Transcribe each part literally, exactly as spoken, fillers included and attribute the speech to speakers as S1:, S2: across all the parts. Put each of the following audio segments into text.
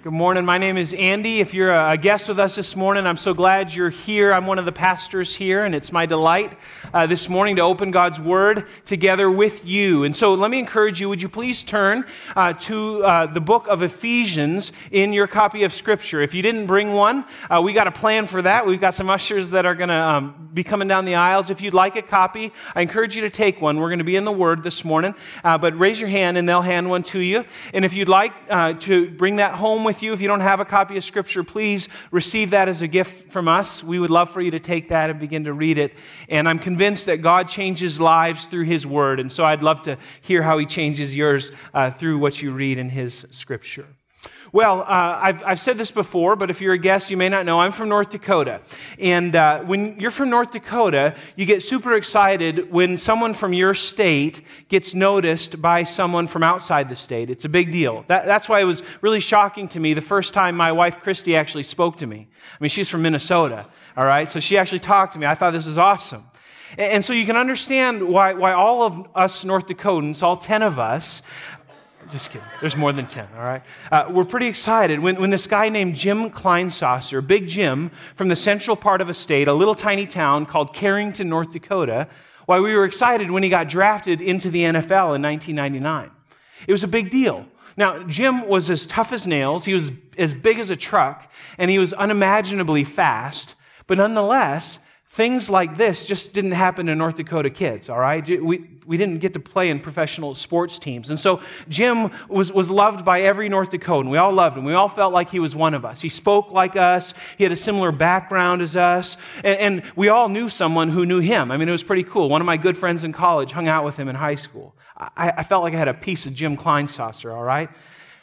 S1: Good morning. My name is Andy. If you're a guest with us this morning, I'm so glad you're here. I'm one of the pastors here, and it's my delight uh, this morning to open God's Word together with you. And so let me encourage you, would you please turn uh, to uh, the book of Ephesians in your copy of Scripture. If you didn't bring one, uh, we got a plan for that. We've got some ushers that are going to um, be coming down the aisles. If you'd like a copy, I encourage you to take one. We're going to be in the Word this morning, uh, but raise your hand and they'll hand one to you. And if you'd like uh, to bring that home with you, if you don't have a copy of Scripture, please receive that as a gift from us. We would love for you to take that and begin to read it. And I'm convinced that God changes lives through His Word. And so I'd love to hear how He changes yours uh, through what you read in His Scripture. Well, uh, I've, I've said this before, but if you're a guest, you may not know, I'm from North Dakota. And uh, when you're from North Dakota, you get super excited when someone from your state gets noticed by someone from outside the state. It's a big deal. That, that's why it was really shocking to me the first time my wife, Christy, actually spoke to me. I mean, she's from Minnesota, all right? So she actually talked to me. I thought this was awesome. And, and so you can understand why, why all of us North Dakotans, all ten of us, just kidding. There's more than ten, all right? Uh, we're pretty excited when, when this guy named Jim Kleinsasser, Big Jim, from the central part of a state, a little tiny town called Carrington, North Dakota, why we were excited when he got drafted into the N F L in nineteen ninety-nine. It was a big deal. Now, Jim was as tough as nails, he was as big as a truck, and he was unimaginably fast, but nonetheless, things like this just didn't happen to North Dakota kids, all right? We, we didn't get to play in professional sports teams. And so Jim was, was loved by every North Dakotan. We all loved him. We all felt like he was one of us. He spoke like us. He had a similar background as us. And, and we all knew someone who knew him. I mean, it was pretty cool. One of my good friends in college hung out with him in high school. I, I felt like I had a piece of Jim Kleinsasser, all right?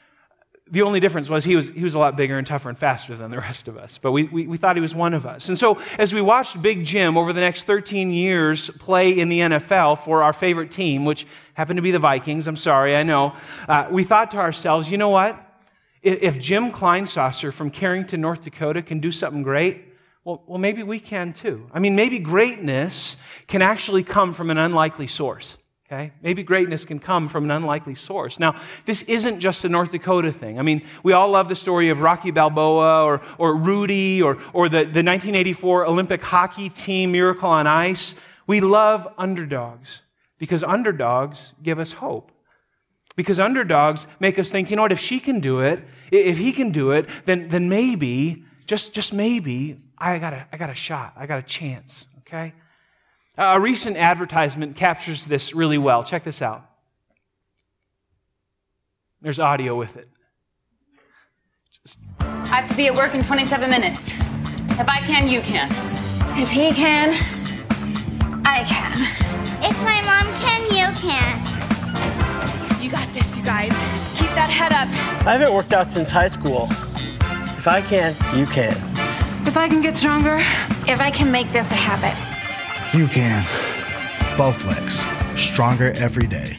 S1: The only difference was he was he was a lot bigger and tougher and faster than the rest of us. But we, we, we thought he was one of us. And so as we watched Big Jim over the next thirteen years play in the N F L for our favorite team, which happened to be the Vikings, I'm sorry, I know, uh, we thought to ourselves, you know what? If, if Jim Kleinsasser from Carrington, North Dakota can do something great, well, well, maybe we can too. I mean, maybe greatness can actually come from an unlikely source. Okay? Maybe greatness can come from an unlikely source. Now, this isn't just a North Dakota thing. I mean, we all love the story of Rocky Balboa or, or Rudy or, or the, the nineteen eighty-four Olympic hockey team, Miracle on Ice. We love underdogs because underdogs give us hope. Because underdogs make us think, you know what, if she can do it, if he can do it, then, then maybe, just, just maybe, I got a, I got a shot, I got a chance, okay? A recent advertisement captures this really well. Check this out. There's audio with it. Just...
S2: I have to be at work in twenty-seven minutes. If I can, you can. If he can, I can.
S3: If my mom can, you can.
S2: You got this, you guys. Keep that head up.
S4: I haven't worked out since high school. If I can, you can.
S2: If I can get stronger, if I can make this a habit.
S5: You can. Bowflex. Stronger every day.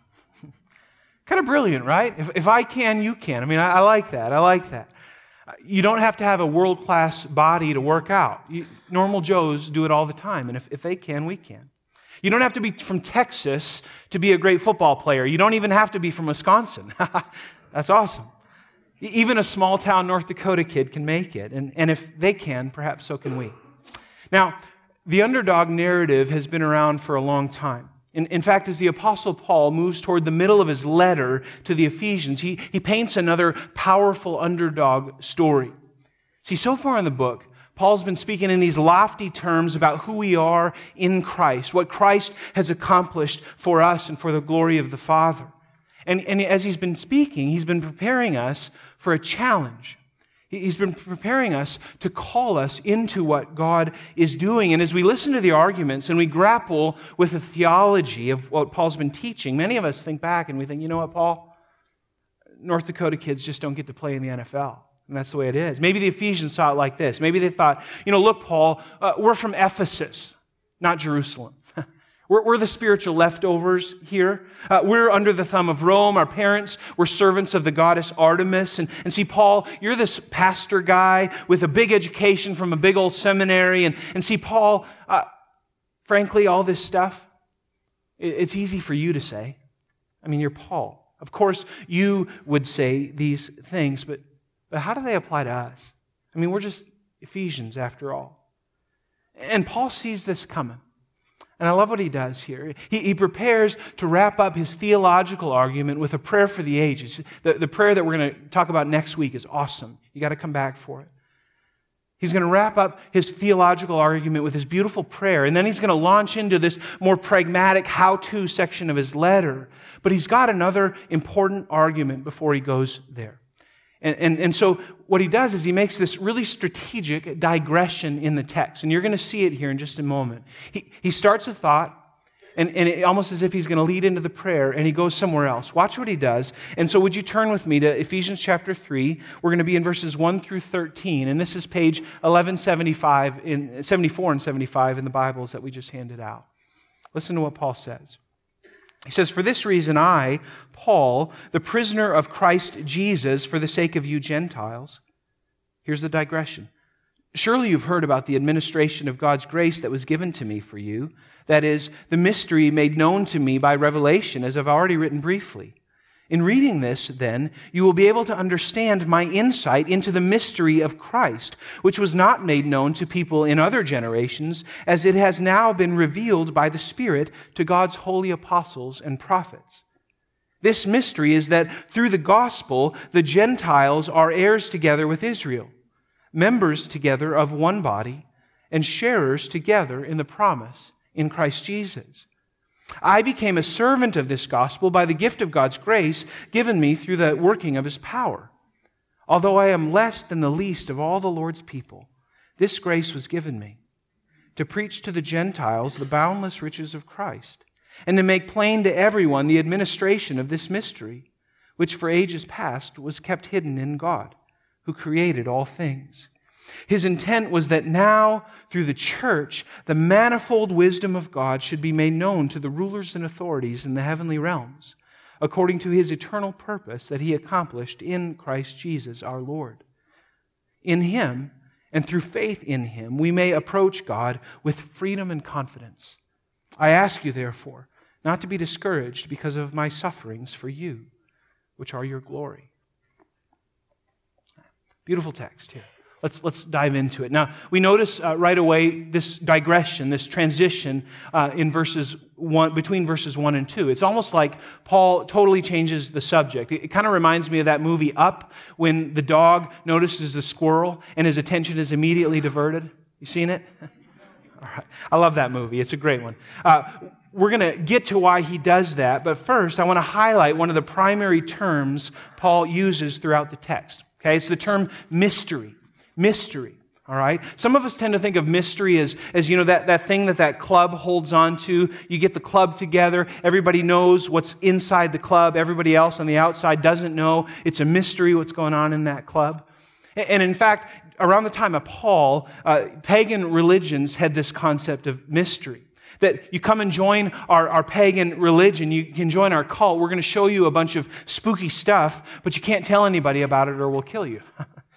S1: Kind of brilliant, right? If, if I can, you can. I mean, I, I like that. I like that. You don't have to have a world-class body to work out. You, normal Joes do it all the time. And if, if they can, we can. You don't have to be from Texas to be a great football player. You don't even have to be from Wisconsin. That's awesome. Even a small-town North Dakota kid can make it. And, and if they can, perhaps so can we. Now, the underdog narrative has been around for a long time. In, in fact, as the Apostle Paul moves toward the middle of his letter to the Ephesians, he, he paints another powerful underdog story. See, so far in the book, Paul's been speaking in these lofty terms about who we are in Christ, what Christ has accomplished for us and for the glory of the Father. And, and as he's been speaking, he's been preparing us for a challenge. He's been preparing us to call us into what God is doing. And as we listen to the arguments and we grapple with the theology of what Paul's been teaching, many of us think back and we think, you know what, Paul? North Dakota kids just don't get to play in the N F L. And that's the way it is. Maybe the Ephesians saw it like this. Maybe they thought, you know, look, Paul, uh, we're from Ephesus, not Jerusalem. We're, we're the spiritual leftovers here. Uh, we're under the thumb of Rome. Our parents were servants of the goddess Artemis. And, and see, Paul, you're this pastor guy with a big education from a big old seminary. And, and see, Paul, uh, frankly, all this stuff, it, it's easy for you to say. I mean, you're Paul. Of course, you would say these things, but But how do they apply to us? I mean, we're just Ephesians after all. And Paul sees this coming. And I love what he does here. He, he prepares to wrap up his theological argument with a prayer for the ages. The, the prayer that we're going to talk about next week is awesome. You got to come back for it. He's going to wrap up his theological argument with this beautiful prayer, and then he's going to launch into this more pragmatic how-to section of his letter. But he's got another important argument before he goes there. And, and, and so what he does is he makes this really strategic digression in the text. And you're going to see it here in just a moment. He, he starts a thought, and, and it, almost as if he's going to lead into the prayer, and he goes somewhere else. Watch what he does. And so would you turn with me to Ephesians chapter three? We're going to be in verses one through thirteen. And this is page eleven seventy-five in, seventy-four and seventy-five in the Bibles that we just handed out. Listen to what Paul says. He says, "For this reason I, Paul, the prisoner of Christ Jesus, for the sake of you Gentiles." Here's the digression. "Surely you've heard about the administration of God's grace that was given to me for you. That is, the mystery made known to me by revelation, as I've already written briefly. In reading this, then, you will be able to understand my insight into the mystery of Christ, which was not made known to people in other generations, as it has now been revealed by the Spirit to God's holy apostles and prophets. This mystery is that through the gospel, the Gentiles are heirs together with Israel, members together of one body, and sharers together in the promise in Christ Jesus. I became a servant of this gospel by the gift of God's grace given me through the working of His power. Although I am less than the least of all the Lord's people, this grace was given me, to preach to the Gentiles the boundless riches of Christ, and to make plain to everyone the administration of this mystery, which for ages past was kept hidden in God, who created all things. His intent was that now, through the church, the manifold wisdom of God should be made known to the rulers and authorities in the heavenly realms, according to His eternal purpose that He accomplished in Christ Jesus our Lord. In Him, and through faith in Him, we may approach God with freedom and confidence. I ask you, therefore, not to be discouraged because of my sufferings for you, which are your glory." Beautiful text here. Let's, let's dive into it. Now, we notice uh, right away this digression, this transition uh, in verses one, between verses one and two. It's almost like Paul totally changes the subject. It, it kind of reminds me of that movie Up, when the dog notices the squirrel and his attention is immediately diverted. You seen it? All right. I love that movie. It's a great one. Uh, we're going to get to why he does that, but first I want to highlight one of the primary terms Paul uses throughout the text. Okay, it's the term mystery. Mystery, all right? Some of us tend to think of mystery as, as you know, that, that thing that that club holds on to. You get the club together. Everybody knows what's inside the club. Everybody else on the outside doesn't know. It's a mystery what's going on in that club. And in fact, around the time of Paul, uh, pagan religions had this concept of mystery. That you come and join our, our pagan religion, you can join our cult. We're going to show you a bunch of spooky stuff, but you can't tell anybody about it or we'll kill you.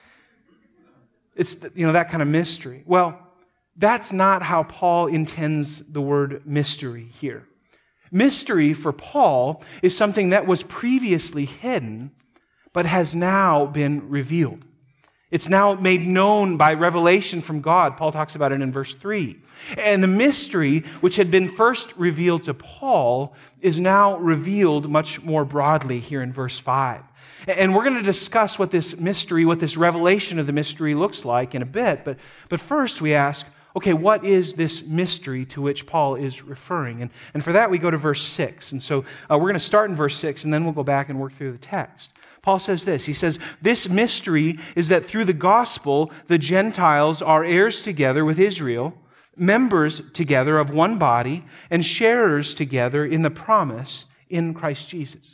S1: It's, you know, that kind of mystery. Well, that's not how Paul intends the word mystery here. Mystery for Paul is something that was previously hidden, but has now been revealed. It's now made known by revelation from God. Paul talks about it in verse three. And the mystery, which had been first revealed to Paul, is now revealed much more broadly here in verse five. And we're going to discuss what this mystery, what this revelation of the mystery looks like in a bit. But, but first we ask, okay, what is this mystery to which Paul is referring? And, and for that we go to verse six. And so uh, we're going to start in verse six and then we'll go back and work through the text. Paul says this, he says, "This mystery is that through the gospel, the Gentiles are heirs together with Israel, members together of one body, and sharers together in the promise in Christ Jesus."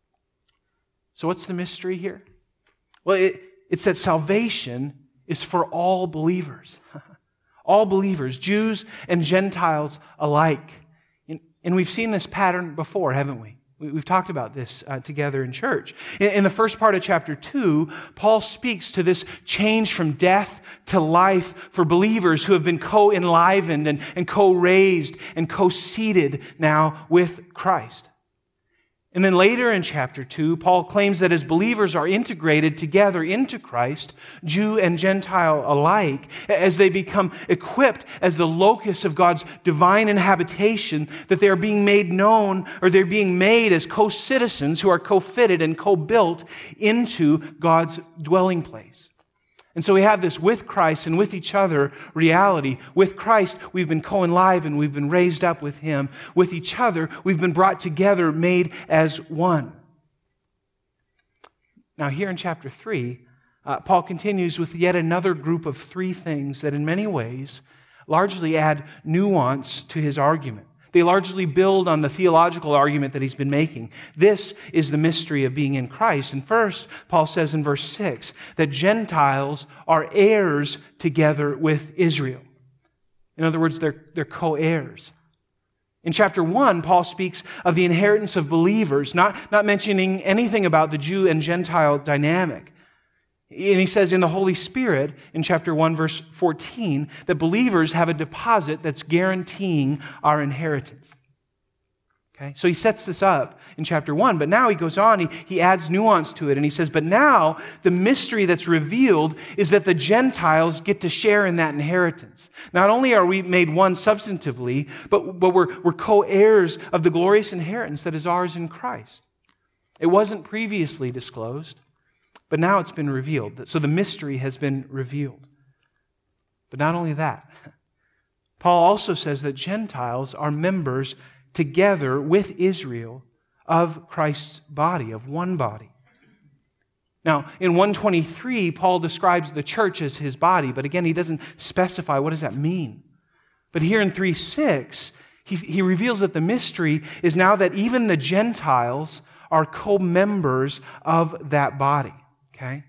S1: So what's the mystery here? Well, it, it's that salvation is for all believers. All believers, Jews and Gentiles alike. And, and we've seen this pattern before, haven't we? We've talked about this uh, together in church. In, in the first part of chapter two, Paul speaks to this change from death to life for believers who have been co-enlivened and, and co-raised and co-seated now with Christ. And then later in chapter two, Paul claims that as believers are integrated together into Christ, Jew and Gentile alike, as they become equipped as the locus of God's divine inhabitation, that they are being made known, or they're being made as co-citizens who are co-fitted and co-built into God's dwelling place. And so we have this with Christ and with each other reality. With Christ, we've been co-enlivened, we've been raised up with Him. With each other, we've been brought together, made as one. Now here in chapter three, uh, Paul continues with yet another group of three things that in many ways largely add nuance to his argument. They largely build on the theological argument that he's been making. This is the mystery of being in Christ. And first, Paul says in verse six that Gentiles are heirs together with Israel. In other words, they're, they're co-heirs. In chapter one, Paul speaks of the inheritance of believers, not, not mentioning anything about the Jew and Gentile dynamic. And he says in the Holy Spirit, in chapter one, verse fourteen, that believers have a deposit that's guaranteeing our inheritance. Okay? So he sets this up in chapter one, but now he goes on, he, he adds nuance to it, and he says, but now the mystery that's revealed is that the Gentiles get to share in that inheritance. Not only are we made one substantively, but, but we're, we're co-heirs of the glorious inheritance that is ours in Christ. It wasn't previously disclosed, but now it's been revealed. So the mystery has been revealed. But not only that, Paul also says that Gentiles are members together with Israel of Christ's body, of one body. Now, in one twenty-three, Paul describes the church as his body, but again, he doesn't specify what does that mean. But here in three six, he, he reveals that the mystery is now that even the Gentiles are co-members of that body. Okay?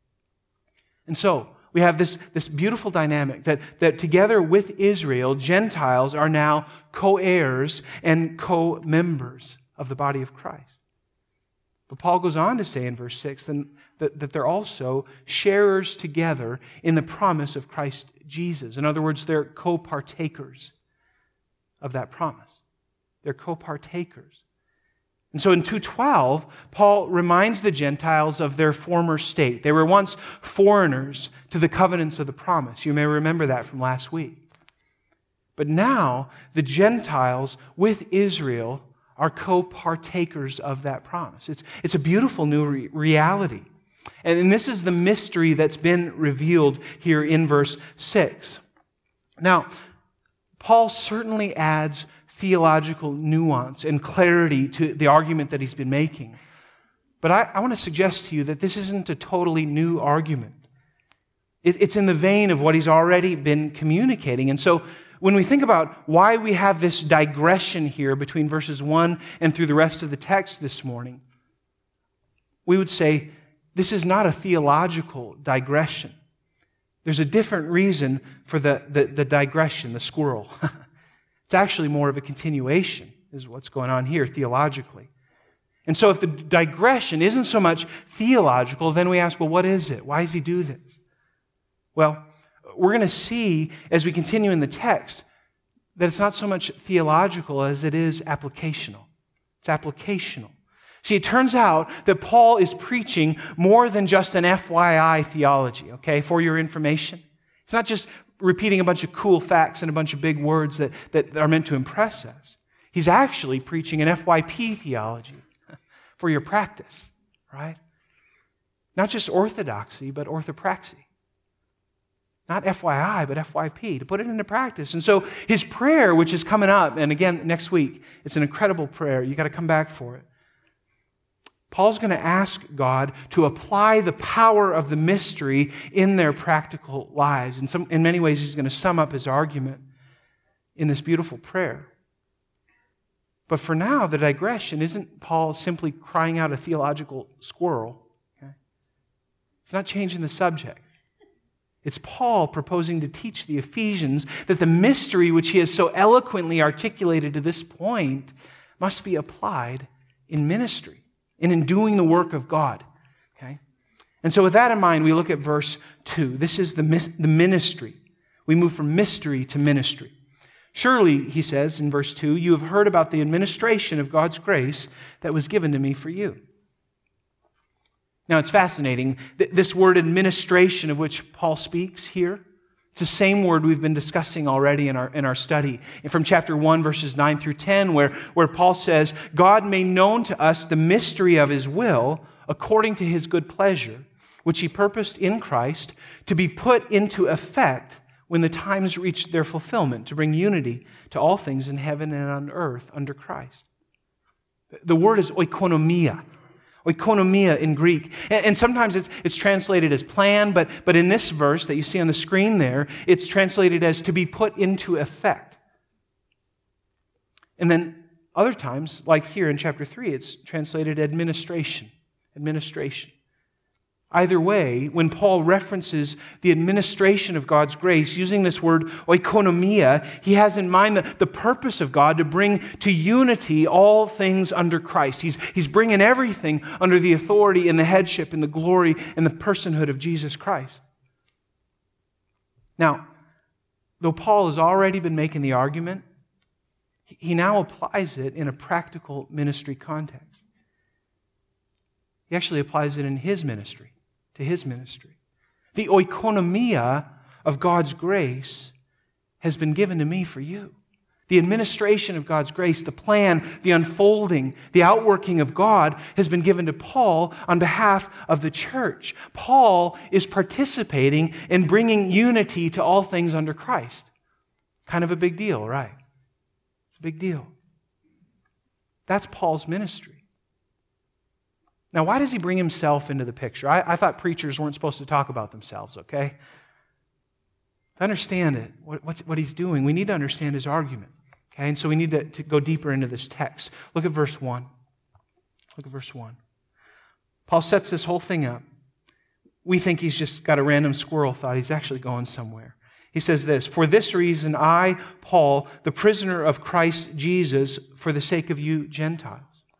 S1: And so, we have this, this beautiful dynamic that, that together with Israel, Gentiles are now co-heirs and co-members of the body of Christ. But Paul goes on to say in verse six that, that, that they're also sharers together in the promise of Christ Jesus. In other words, they're co-partakers of that promise. They're co-partakers. And so in two twelve, Paul reminds the Gentiles of their former state. They were once foreigners to the covenants of the promise. You may remember that from last week. But now, the Gentiles with Israel are co-partakers of that promise. It's, it's a beautiful new re- reality. And, and this is the mystery that's been revealed here in verse six. Now, Paul certainly adds theological nuance and clarity to the argument that he's been making. But I, I want to suggest to you that this isn't a totally new argument. It, it's in the vein of what he's already been communicating. And so when we think about why we have this digression here between verses one and through the rest of the text this morning, we would say this is not a theological digression. There's a different reason for the, the, the digression, the squirrel. It's actually more of a continuation, is what's going on here theologically. And so if the digression isn't so much theological, then we ask, well, what is it? Why does he do this? Well, we're going to see as we continue in the text that it's not so much theological as it is applicational. It's applicational. See, it turns out that Paul is preaching more than just an F Y I theology, okay, for your information. It's not just repeating a bunch of cool facts and a bunch of big words that, that are meant to impress us. He's actually preaching an F Y P theology for your practice, right? Not just orthodoxy, but orthopraxy. Not F Y I, but F Y P, to put it into practice. And so his prayer, which is coming up, and again, next week, it's an incredible prayer. You got to come back for it. Paul's going to ask God to apply the power of the mystery in their practical lives. In, some, in many ways, he's going to sum up his argument in this beautiful prayer. But for now, the digression isn't Paul simply crying out a theological squirrel. Okay? It's not changing the subject. It's Paul proposing to teach the Ephesians that the mystery which he has so eloquently articulated to this point must be applied in ministry and in doing the work of God. Okay? And so with that in mind, we look at verse two. This is the, the ministry. We move from mystery to ministry. Surely, he says in verse two, you have heard about the administration of God's grace that was given to me for you. Now, it's fascinating. This word administration of which Paul speaks here, it's the same word we've been discussing already in our, in our study. And from chapter one, verses nine through ten, where, where Paul says, God made known to us the mystery of his will according to his good pleasure, which he purposed in Christ to be put into effect when the times reached their fulfillment, to bring unity to all things in heaven and on earth under Christ. The word is oikonomia. Oikonomia in Greek. And, and sometimes it's, it's translated as plan, but, but in this verse that you see on the screen there, it's translated as to be put into effect. And then other times, like here in chapter three, it's translated administration. Administration. Either way, when Paul references the administration of God's grace, using this word oikonomia, he has in mind the, the purpose of God to bring to unity all things under Christ. He's, he's bringing everything under the authority and the headship and the glory and the personhood of Jesus Christ. Now, though Paul has already been making the argument, he now applies it in a practical ministry context. He actually applies it in his ministry. To his ministry. The oikonomia of God's grace has been given to me for you. The administration of God's grace, the plan, the unfolding, the outworking of God has been given to Paul on behalf of the church. Paul is participating in bringing unity to all things under Christ. Kind of a big deal, right? It's a big deal. That's Paul's ministry. Now, why does he bring himself into the picture? I, I thought preachers weren't supposed to talk about themselves, okay? To understand it, what, what's, what he's doing, we need to understand his argument, okay? And so we need to, to go deeper into this text. Look at verse one. Look at verse one. Paul sets this whole thing up. We think he's just got a random squirrel thought. He's actually going somewhere. He says this, for this reason I, Paul, the prisoner of Christ Jesus, for the sake of you Gentiles.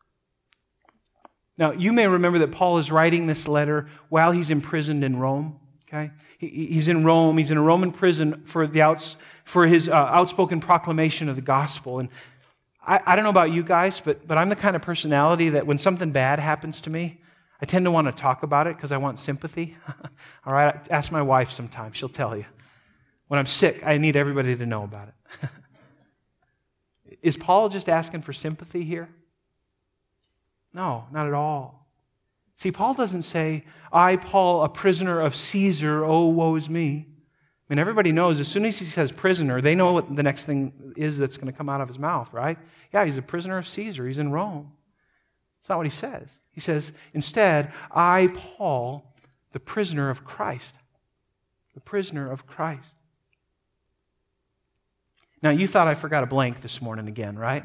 S1: Now, you may remember that Paul is writing this letter while he's imprisoned in Rome. Okay, he, He's in Rome. He's in a Roman prison for the outs, for his uh, outspoken proclamation of the gospel. And I, I don't know about you guys, but, but I'm the kind of personality that when something bad happens to me, I tend to want to talk about it because I want sympathy. All right, ask my wife sometime. She'll tell you. When I'm sick, I need everybody to know about it. Is Paul just asking for sympathy here? No, not at all. See, Paul doesn't say, I, Paul, a prisoner of Caesar, oh, woe is me. I mean, everybody knows as soon as he says prisoner, they know what the next thing is that's going to come out of his mouth, right? Yeah, he's a prisoner of Caesar. He's in Rome. That's not what he says. He says, instead, I, Paul, the prisoner of Christ. The prisoner of Christ. Now, you thought I forgot a blank this morning again, right?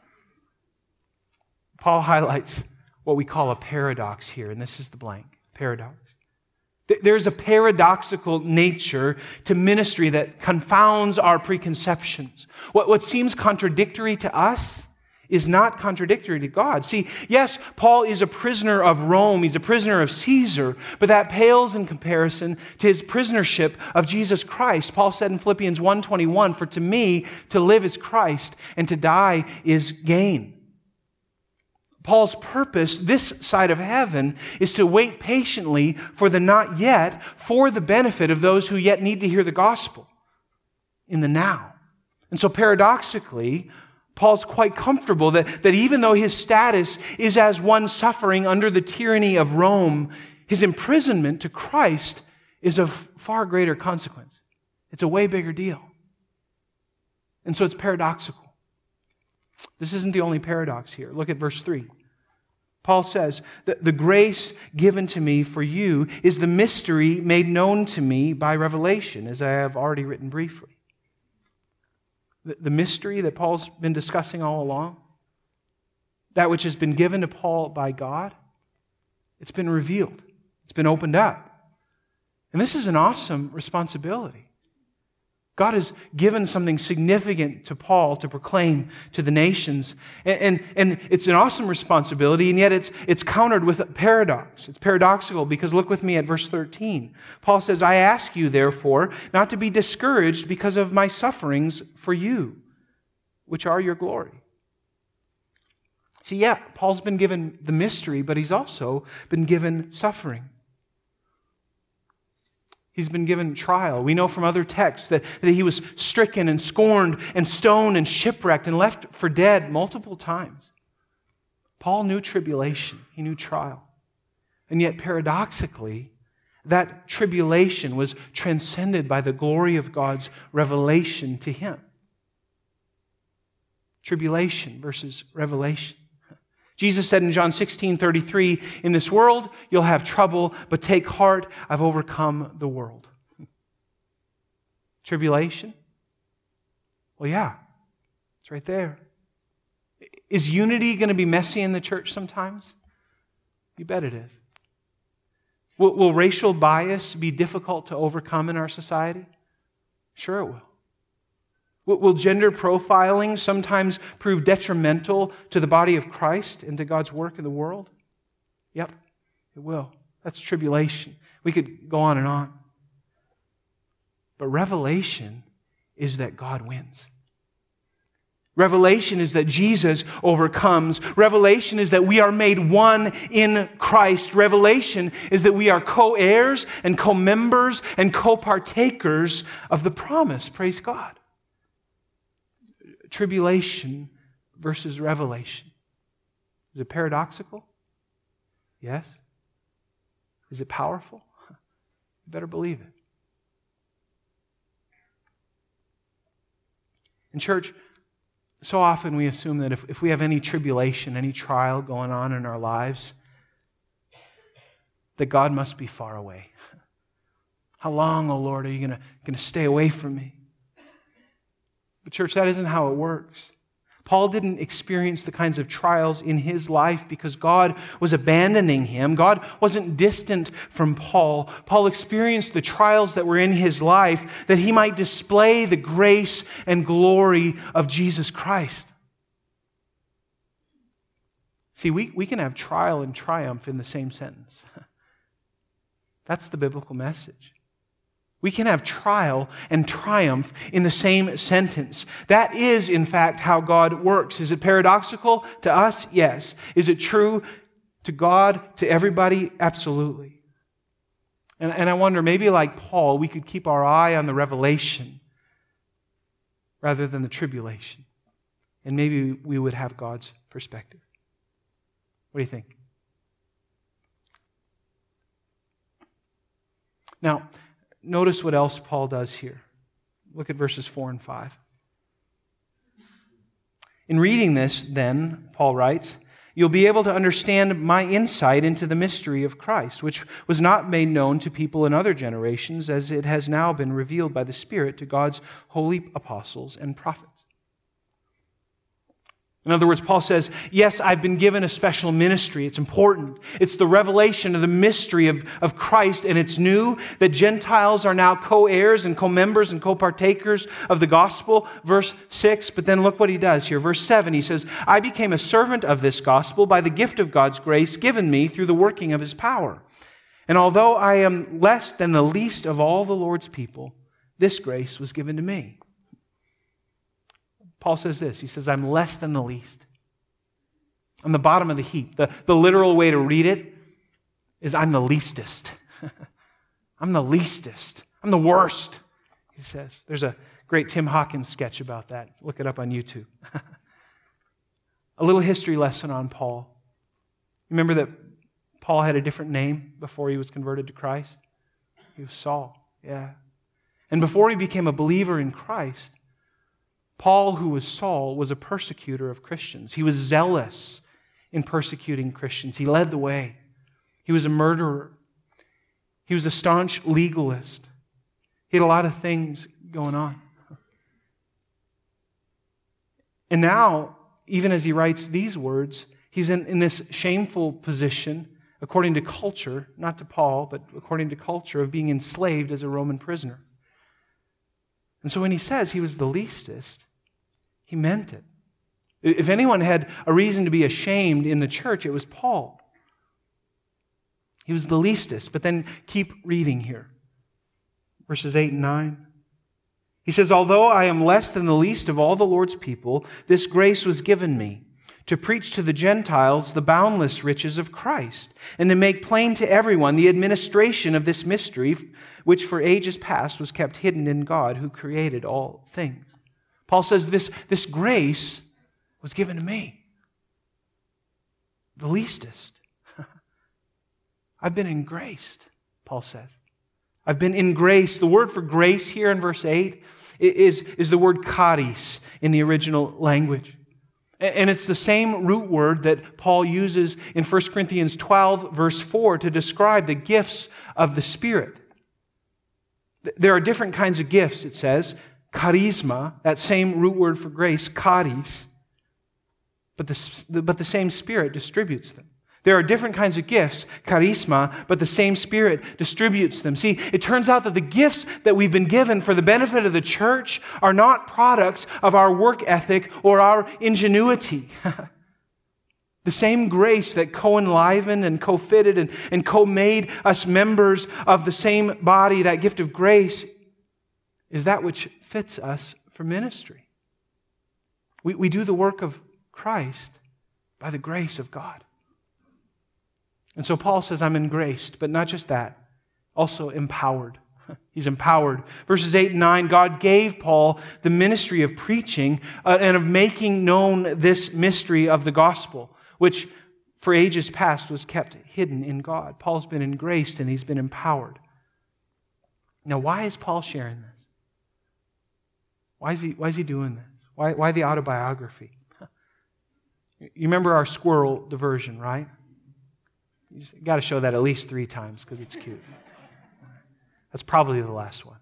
S1: Paul highlights what we call a paradox here, and this is the blank, paradox. There's a paradoxical nature to ministry that confounds our preconceptions. What, what seems contradictory to us is not contradictory to God. See, yes, Paul is a prisoner of Rome, he's a prisoner of Caesar, but that pales in comparison to his prisonership of Jesus Christ. Paul said in Philippians one twenty-one, for to me, to live is Christ, and to die is gain. Paul's purpose this side of heaven is to wait patiently for the not yet, for the benefit of those who yet need to hear the gospel in the now. And so paradoxically, Paul's quite comfortable that, that even though his status is as one suffering under the tyranny of Rome, his imprisonment to Christ is of far greater consequence. It's a way bigger deal. And so it's paradoxical. This isn't the only paradox here. Look at verse three. Paul says, the grace given to me for you is the mystery made known to me by revelation, as I have already written briefly. The mystery that Paul's been discussing all along, that which has been given to Paul by God, it's been revealed. It's been opened up. And this is an awesome responsibility. God has given something significant to Paul to proclaim to the nations. And, and, and it's an awesome responsibility, and yet it's, it's countered with a paradox. It's paradoxical because look with me at verse thirteen. Paul says, I ask you, therefore, not to be discouraged because of my sufferings for you. which are your glory. See, yeah, Paul's been given the mystery, but he's also been given suffering. He's been given trial. We know from other texts that, that he was stricken and scorned and stoned and shipwrecked and left for dead multiple times. Paul knew tribulation. He knew trial. And yet, paradoxically, that tribulation was transcended by the glory of God's revelation to him. Tribulation versus revelation. Jesus said in John sixteen thirty-three, in this world you'll have trouble, but take heart, I've overcome the world. Tribulation? Well, yeah, it's right there. Is unity going to be messy in the church sometimes? You bet it is. Will, will racial bias be difficult to overcome in our society? Sure it will. Will gender profiling sometimes prove detrimental to the body of Christ and to God's work in the world? Yep, it will. That's tribulation. We could go on and on. But revelation is that God wins. Revelation is that Jesus overcomes. Revelation is that we are made one in Christ. Revelation is that we are co-heirs and co-members and co-partakers of the promise. Praise God. Tribulation versus revelation. Is it paradoxical? Yes. Is it powerful? You better believe it. In church, so often we assume that if, if we have any tribulation, any trial going on in our lives, that God must be far away. How long, oh Lord, are you going to stay away from me? But church, that isn't how it works. Paul didn't experience the kinds of trials in his life because God was abandoning him. God wasn't distant from Paul. Paul experienced the trials that were in his life that he might display the grace and glory of Jesus Christ. See, we, we can have trial and triumph in the same sentence. That's the biblical message. We can have trial and triumph in the same sentence. That is, in fact, how God works. Is it paradoxical to us? Yes. Is it true to God, to everybody? Absolutely. And, and I wonder, maybe like Paul, we could keep our eye on the revelation rather than the tribulation. And maybe we would have God's perspective. What do you think? Now, notice what else Paul does here. Look at verses four and five. In reading this, then, Paul writes, you'll be able to understand my insight into the mystery of Christ, which was not made known to people in other generations, as it has now been revealed by the Spirit to God's holy apostles and prophets. In other words, Paul says, yes, I've been given a special ministry. It's important. It's the revelation of the mystery of, of Christ, and it's new that Gentiles are now co-heirs and co-members and co-partakers of the gospel. Verse six, but then look what he does here. Verse seven, he says, I became a servant of this gospel by the gift of God's grace given me through the working of His power. And although I am less than the least of all the Lord's people, this grace was given to me. Paul says this, he says, I'm less than the least. I'm the bottom of the heap. The, the literal way to read it is I'm the leastest. I'm the leastest. I'm the worst, he says. There's a great Tim Hawkins sketch about that. Look it up on YouTube. A little history lesson on Paul. Remember that Paul had a different name before he was converted to Christ? He was Saul, yeah. And before he became a believer in Christ, Paul, who was Saul, was a persecutor of Christians. He was zealous in persecuting Christians. He led the way. He was a murderer. He was a staunch legalist. He had a lot of things going on. And now, even as he writes these words, he's in, in this shameful position, according to culture, not to Paul, but according to culture, of being enslaved as a Roman prisoner. And so when he says he was the leastest, he meant it. If anyone had a reason to be ashamed in the church, it was Paul. He was the leastest. But then keep reading here. Verses eight and nine. He says, although I am less than the least of all the Lord's people, this grace was given me, to preach to the Gentiles the boundless riches of Christ, and to make plain to everyone the administration of this mystery, which for ages past was kept hidden in God, who created all things. Paul says this, this grace was given to me, the leastest. I've been engraced, Paul says. I've been engraced. The word for grace here in verse eight is, is the word charis in the original language. And it's the same root word that Paul uses in First Corinthians twelve, verse four, to describe the gifts of the Spirit. There are different kinds of gifts, it says. Charisma, that same root word for grace, charis. But the, but the same Spirit distributes them. There are different kinds of gifts, charisma, but the same Spirit distributes them. See, it turns out that the gifts that we've been given for the benefit of the church are not products of our work ethic or our ingenuity. The same grace that co-enlivened and co-fitted and, and co-made us members of the same body, that gift of grace, is that which fits us for ministry. We, we do the work of Christ by the grace of God. And so Paul says, I'm engraced, but not just that, also empowered. He's empowered. Verses eight and nine, God gave Paul the ministry of preaching uh, and of making known this mystery of the gospel, which for ages past was kept hidden in God. Paul's been engraced and he's been empowered. Now, why is Paul sharing this? Why is he, why is he doing this? Why, why the autobiography? You remember our squirrel diversion, right? You got to show that at least three times because it's cute. That's probably the last one.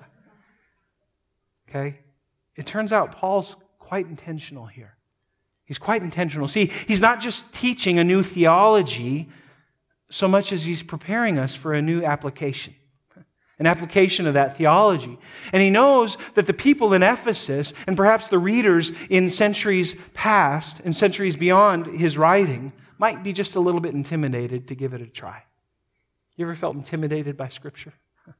S1: Okay? It turns out Paul's quite intentional here. He's quite intentional. See, he's not just teaching a new theology so much as he's preparing us for a new application. An application of that theology. And he knows that the people in Ephesus, and perhaps the readers in centuries past and centuries beyond his writing, might be just a little bit intimidated to give it a try. You ever felt intimidated by Scripture?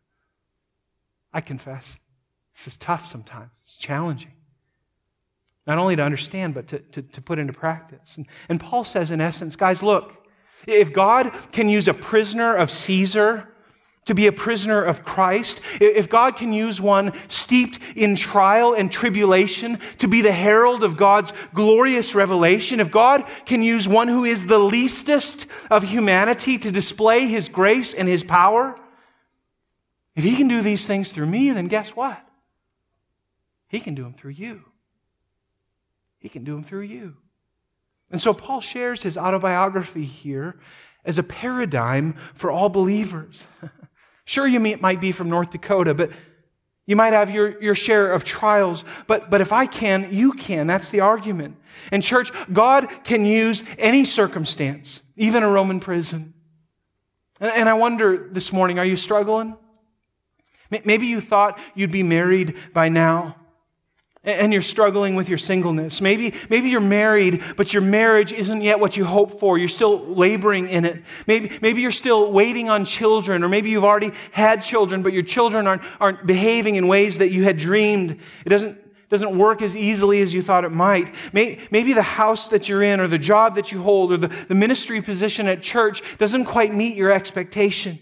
S1: I confess, this is tough sometimes. It's challenging. Not only to understand, but to, to, to put into practice. And, and Paul says, in essence, guys, look, if God can use a prisoner of Caesar to be a prisoner of Christ, if God can use one steeped in trial and tribulation to be the herald of God's glorious revelation, if God can use one who is the leastest of humanity to display His grace and His power, if He can do these things through me, then guess what? He can do them through you. He can do them through you. And so Paul shares his autobiography here as a paradigm for all believers. Sure, you might be from North Dakota, but you might have your, your share of trials. But, but if I can, you can. That's the argument. And church, God can use any circumstance, even a Roman prison. And, and I wonder this morning, are you struggling? Maybe you thought you'd be married by now, and you're struggling with your singleness. Maybe, maybe you're married, but your marriage isn't yet what you hoped for. You're still laboring in it. Maybe, maybe you're still waiting on children, or maybe you've already had children, but your children aren't, aren't behaving in ways that you had dreamed. It doesn't, doesn't work as easily as you thought it might. Maybe, maybe the house that you're in, or the job that you hold, or the, the ministry position at church doesn't quite meet your expectation.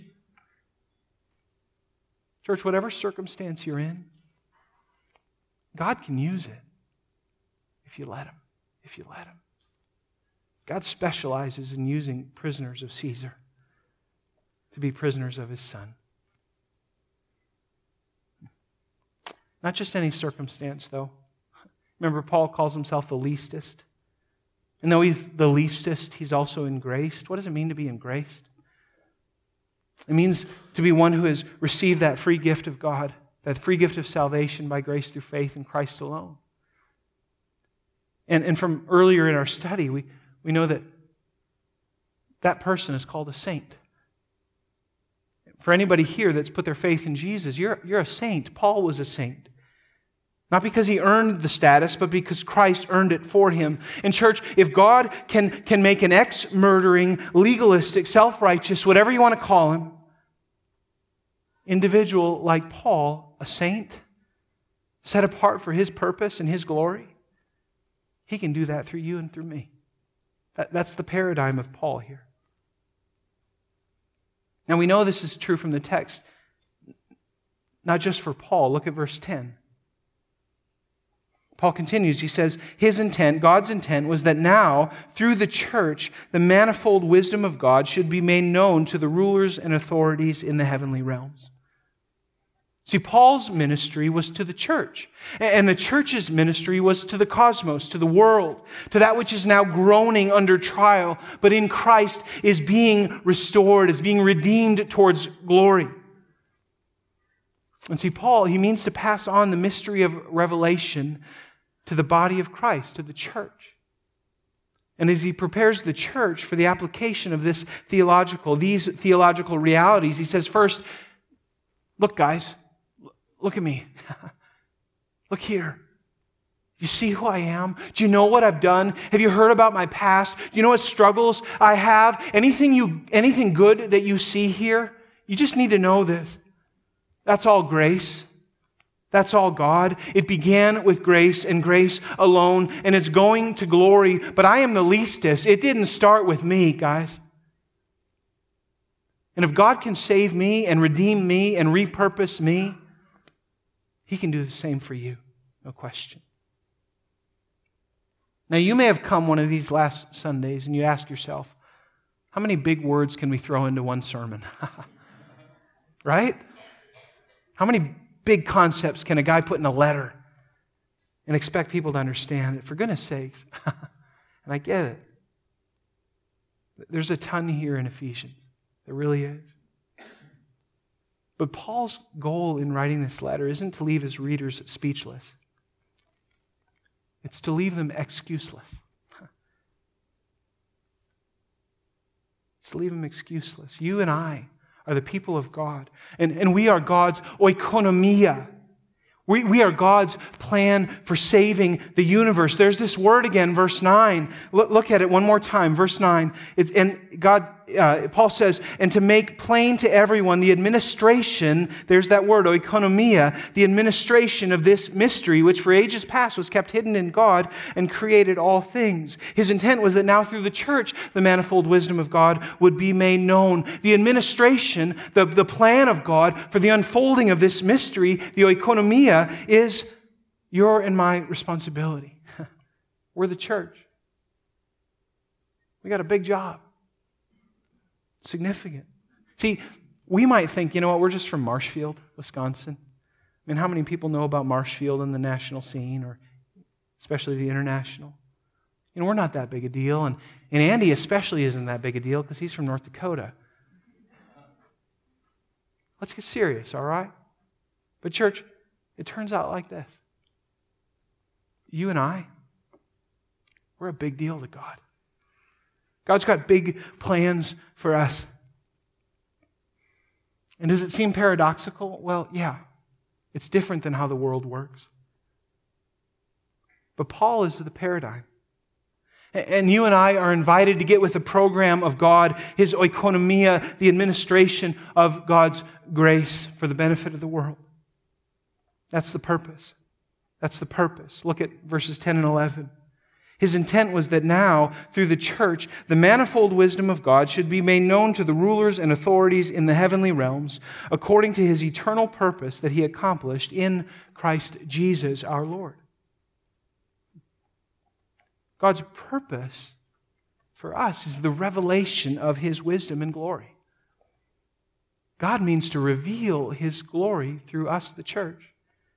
S1: Church, whatever circumstance you're in, God can use it if you let Him, if you let Him. God specializes in using prisoners of Caesar to be prisoners of His Son. Not just any circumstance, though. Remember, Paul calls himself the leastest. And though he's the leastest, he's also engraced. What does it mean to be engraced? It means to be one who has received that free gift of God, that free gift of salvation by grace through faith in Christ alone. And, and from earlier in our study, we, we know that that person is called a saint. For anybody here that's put their faith in Jesus, you're, you're a saint. Paul was a saint. Not because he earned the status, but because Christ earned it for him. And church, if God can, can make an ex-murdering, legalistic, self-righteous, whatever you want to call him, individual like Paul a saint, set apart for His purpose and His glory, He can do that through you and through me. That, that's the paradigm of Paul here. Now we know this is true from the text, not just for Paul. Look at verse ten. Paul continues, he says, his intent, God's intent, was that now, through the church, the manifold wisdom of God should be made known to the rulers and authorities in the heavenly realms. See, Paul's ministry was to the church, and the church's ministry was to the cosmos, to the world, to that which is now groaning under trial, but in Christ is being restored, is being redeemed towards glory. And see, Paul, he means to pass on the mystery of revelation to the body of Christ, to the church. And as he prepares the church for the application of this theological, these theological realities, he says, first, look, guys, look at me. Look here. You see who I am? Do you know what I've done? Have you heard about my past? Do you know what struggles I have? Anything you, anything good that you see here? You just need to know this. That's all grace. That's all God. It began with grace and grace alone, and it's going to glory, but I am the leastest. It didn't start with me, guys. And if God can save me and redeem me and repurpose me, He can do the same for you, no question. Now, you may have come one of these last Sundays and you ask yourself, how many big words can we throw into one sermon? Right? How many big concepts can a guy put in a letter and expect people to understand it? For goodness sakes. And I get it. There's a ton here in Ephesians. There really is. But Paul's goal in writing this letter isn't to leave his readers speechless. It's to leave them excuseless. It's to leave them excuseless. You and I are the people of God. And, and we are God's oikonomia. We, we are God's plan for saving the universe. There's this word again, verse nine. Look, look at it one more time, verse nine. It's, and God, uh, Paul says, and to make plain to everyone the administration, there's that word, oikonomia, the administration of this mystery, which for ages past was kept hidden in God and created all things. His intent was that now through the church, the manifold wisdom of God would be made known. The administration, the, the plan of God for the unfolding of this mystery, the oikonomia, is your and my responsibility. We're the church. We got a big job. Significant. See, we might think, you know what, we're just from Marshfield, Wisconsin. I mean, how many people know about Marshfield in the national scene, or especially the international? You know, we're not that big a deal, and, and Andy especially isn't that big a deal because he's from North Dakota. Let's get serious, all right? But church, it turns out like this. You and I, we're a big deal to God. God's got big plans for us. And does it seem paradoxical? Well, yeah. It's different than how the world works. But Paul is the paradigm. And you and I are invited to get with the program of God, His oikonomia, the administration of God's grace for the benefit of the world. That's the purpose. That's the purpose. Look at verses ten and eleven. His intent was that now, through the church, the manifold wisdom of God should be made known to the rulers and authorities in the heavenly realms, according to His eternal purpose that He accomplished in Christ Jesus our Lord. God's purpose for us is the revelation of His wisdom and glory. God means to reveal His glory through us, the church.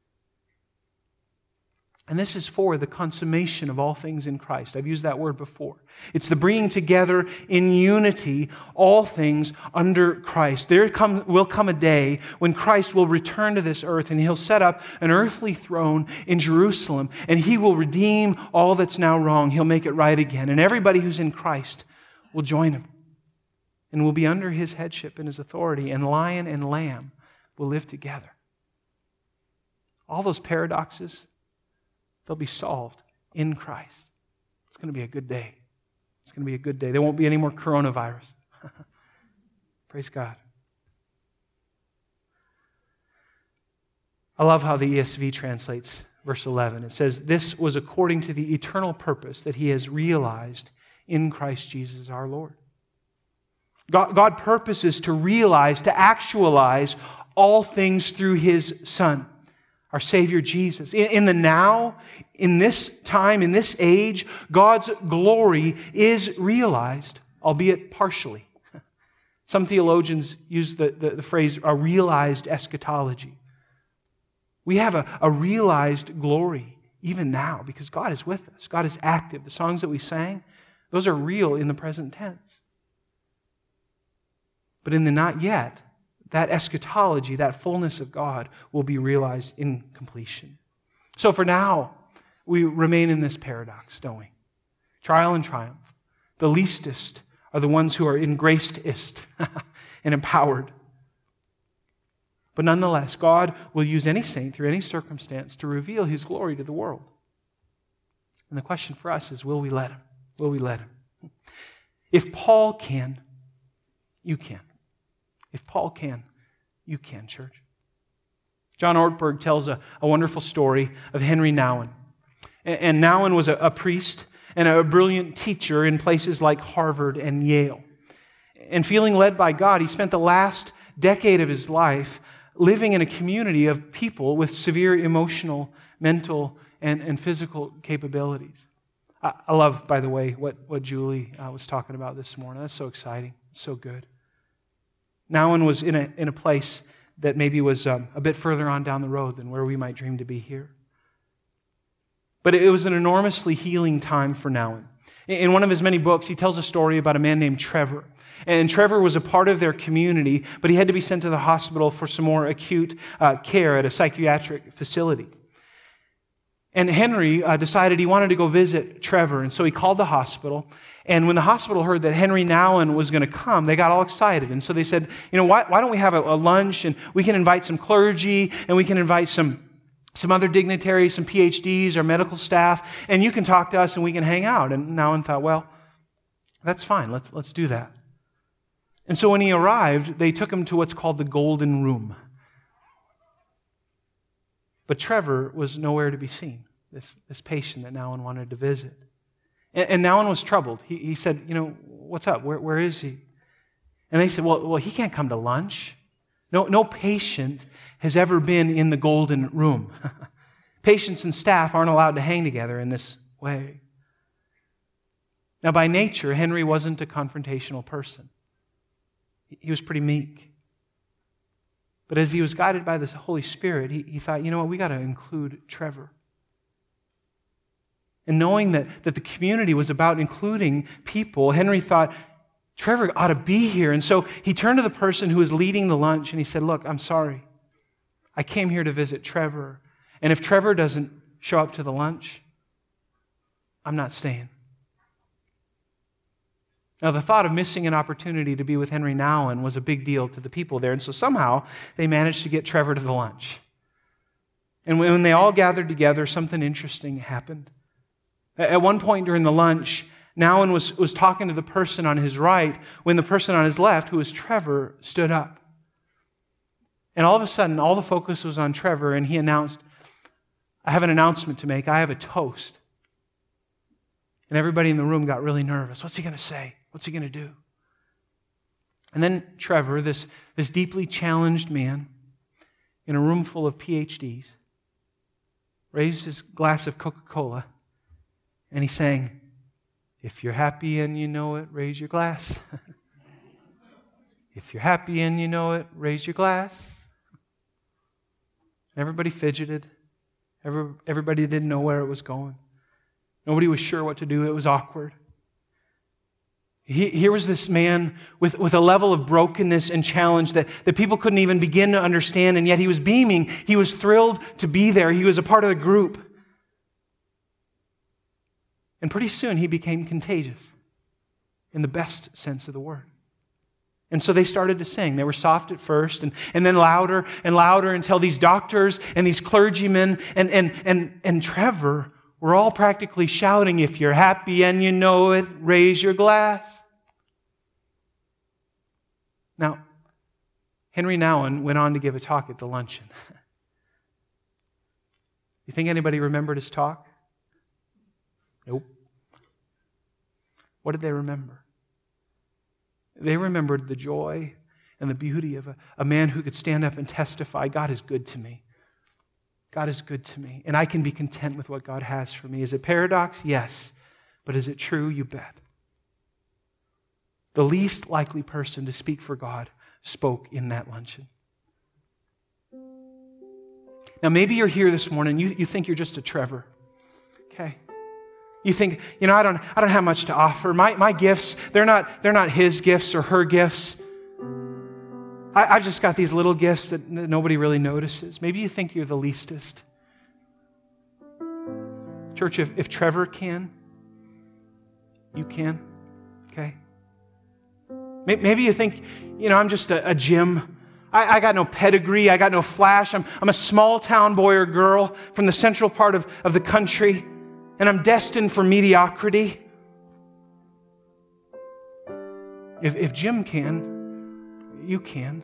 S1: And this is for the consummation of all things in Christ. I've used that word before. It's the bringing together in unity all things under Christ. There come, will come a day when Christ will return to this earth and He'll set up an earthly throne in Jerusalem, and He will redeem all that's now wrong. He'll make it right again. And everybody who's in Christ will join Him and will be under His headship and His authority, and lion and lamb will live together. All those paradoxes, they'll be solved in Christ. It's going to be a good day. It's going to be a good day. There won't be any more coronavirus. Praise God. I love how the E S V translates verse eleven. It says, "This was according to the eternal purpose that He has realized in Christ Jesus our Lord." God, God purposes to realize, to actualize all things through His Son, our Savior Jesus. In, in the now, in this time, in this age, God's glory is realized, albeit partially. Some theologians use the, the, the phrase, a realized eschatology. We have a, a realized glory even now because God is with us. God is active. The songs that we sang, those are real in the present tense. But in the not yet, that eschatology, that fullness of God will be realized in completion. So for now, we remain in this paradox, don't we? Trial and triumph. The leastest are the ones who are engracedest and empowered. But nonetheless, God will use any saint through any circumstance to reveal His glory to the world. And the question for us is, will we let Him? Will we let Him? If Paul can, you can. If Paul can, you can, church. John Ortberg tells a, a wonderful story of Henry Nouwen. And, and Nouwen was a, a priest and a brilliant teacher in places like Harvard and Yale. And feeling led by God, he spent the last decade of his life living in a community of people with severe emotional, mental, and, and physical capabilities. I, I love, by the way, what, what Julie uh, was talking about this morning. That's so exciting. It's so good. Nouwen was in a, in a place that maybe was um, a bit further on down the road than where we might dream to be here. But it was an enormously healing time for Nouwen. In one of his many books, he tells a story about a man named Trevor. And Trevor was a part of their community, but he had to be sent to the hospital for some more acute uh, care at a psychiatric facility. And Henry uh, decided he wanted to go visit Trevor, and so he called the hospital. And when the hospital heard that Henry Nouwen was going to come, they got all excited. And so they said, you know, why, why don't we have a, a lunch, and we can invite some clergy, and we can invite some, some other dignitaries, some P H Ds or medical staff, and you can talk to us and we can hang out. And Nouwen thought, well, that's fine. Let's, let's do that. And so when he arrived, they took him to what's called the Golden Room. But Trevor was nowhere to be seen, this, this patient that Nouwen wanted to visit. And, and Nouwen was troubled. He, he said, you know, what's up? Where, where is he? And they said, well, well, he can't come to lunch. No, no patient has ever been in the Golden Room. Patients and staff aren't allowed to hang together in this way. Now, by nature, Henry wasn't a confrontational person. He was pretty meek. But as he was guided by the Holy Spirit, he, he thought, you know what, we got to include Trevor. And knowing that, that the community was about including people, Henry thought, Trevor ought to be here. And so he turned to the person who was leading the lunch and he said, look, I'm sorry. I came here to visit Trevor. And if Trevor doesn't show up to the lunch, I'm not staying. Now, the thought of missing an opportunity to be with Henry Nouwen was a big deal to the people there, and so somehow they managed to get Trevor to the lunch. And when they all gathered together, something interesting happened. At one point during the lunch, Nouwen was, was talking to the person on his right when the person on his left, who was Trevor, stood up. And all of a sudden, all the focus was on Trevor, and he announced, I have an announcement to make. I have a toast. And everybody in the room got really nervous. What's he going to say? What's he going to do? And then Trevor, this, this deeply challenged man in a room full of P H Ds, raised his glass of Coca-Cola and he sang, if you're happy and you know it, raise your glass. If you're happy and you know it, raise your glass. Everybody fidgeted. Every, everybody didn't know where it was going. Nobody was sure what to do. It was awkward. He, here was this man with, with a level of brokenness and challenge that, that people couldn't even begin to understand, and yet he was beaming. He was thrilled to be there. He was a part of the group. And pretty soon he became contagious in the best sense of the word. And so they started to sing. They were soft at first, and, and then louder and louder until these doctors and these clergymen and, and, and, and Trevor were all practically shouting, if you're happy and you know it, raise your glass. Now, Henry Nouwen went on to give a talk at the luncheon. You think anybody remembered his talk? Nope. What did they remember? They remembered the joy and the beauty of a, a man who could stand up and testify, God is good to me. God is good to me, and I can be content with what God has for me. Is it paradox? Yes. But is it true? You bet. The least likely person to speak for God spoke in that luncheon. Now, maybe you're here this morning, you, you think you're just a Trevor. Okay. You think, you know, I don't I don't have much to offer. My my gifts, they're not, they're not his gifts or her gifts. I, I've just got these little gifts that nobody really notices. Maybe you think you're the leastest. Church, if, if Trevor can, you can. Okay? Maybe you think, you know, I'm just a, a Jim. I, I got no pedigree. I got no flash. I'm, I'm a small town boy or girl from the central part of, of the country, and I'm destined for mediocrity. If, if Jim can, you can.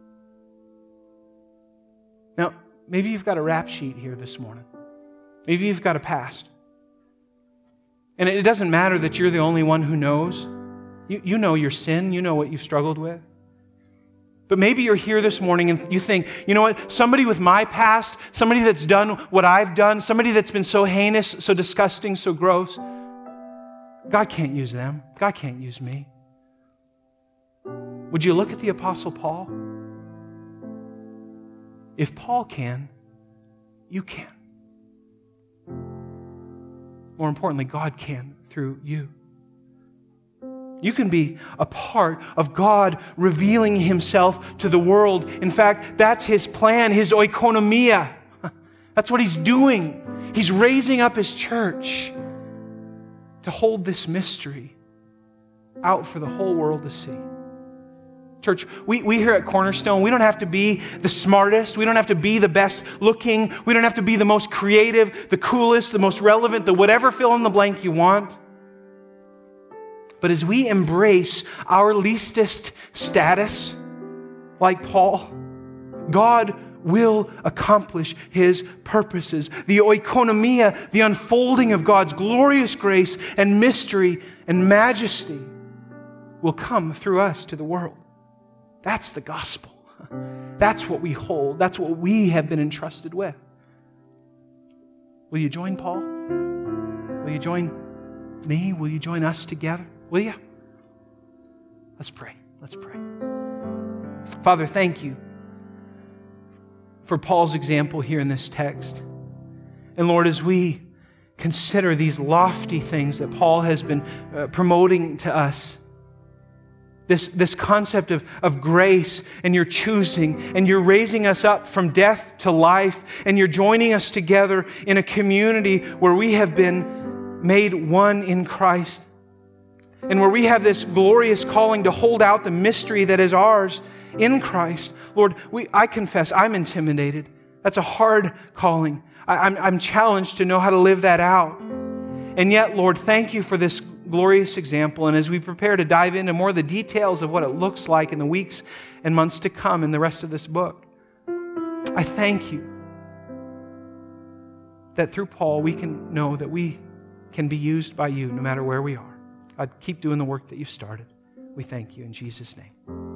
S1: Now, maybe you've got a rap sheet here this morning. Maybe you've got a past. And it doesn't matter that you're the only one who knows. You, you know your sin. You know what you've struggled with. But maybe you're here this morning and you think, you know what, somebody with my past, somebody that's done what I've done, somebody that's been so heinous, so disgusting, so gross, God can't use them. God can't use me. Would you look at the Apostle Paul? If Paul can, you can. More importantly, God can through you. You can be a part of God revealing Himself to the world. In fact, that's His plan, His oikonomia. That's what He's doing. He's raising up His church to hold this mystery out for the whole world to see. Church, we, we here at Cornerstone, we don't have to be the smartest. We don't have to be the best looking. We don't have to be the most creative, the coolest, the most relevant, the whatever fill in the blank you want. But as we embrace our leastest status, like Paul, God will accomplish His purposes. The oikonomia, the unfolding of God's glorious grace and mystery and majesty will come through us to the world. That's the gospel. That's what we hold. That's what we have been entrusted with. Will you join Paul? Will you join me? Will you join us together? Will you? Let's pray. Let's pray. Father, thank you for Paul's example here in this text. And Lord, as we consider these lofty things that Paul has been uh, promoting to us, this, this concept of, of grace and your choosing, and you're raising us up from death to life, and you're joining us together in a community where we have been made one in Christ. And where we have this glorious calling to hold out the mystery that is ours in Christ. Lord, we, I confess I'm intimidated. That's a hard calling. I, I'm, I'm challenged to know how to live that out. And yet, Lord, thank you for this glorious example. And as we prepare to dive into more of the details of what it looks like in the weeks and months to come in the rest of this book, I thank you that through Paul we can know that we can be used by you no matter where we are. God, keep doing the work that you've started. We thank you in Jesus' name.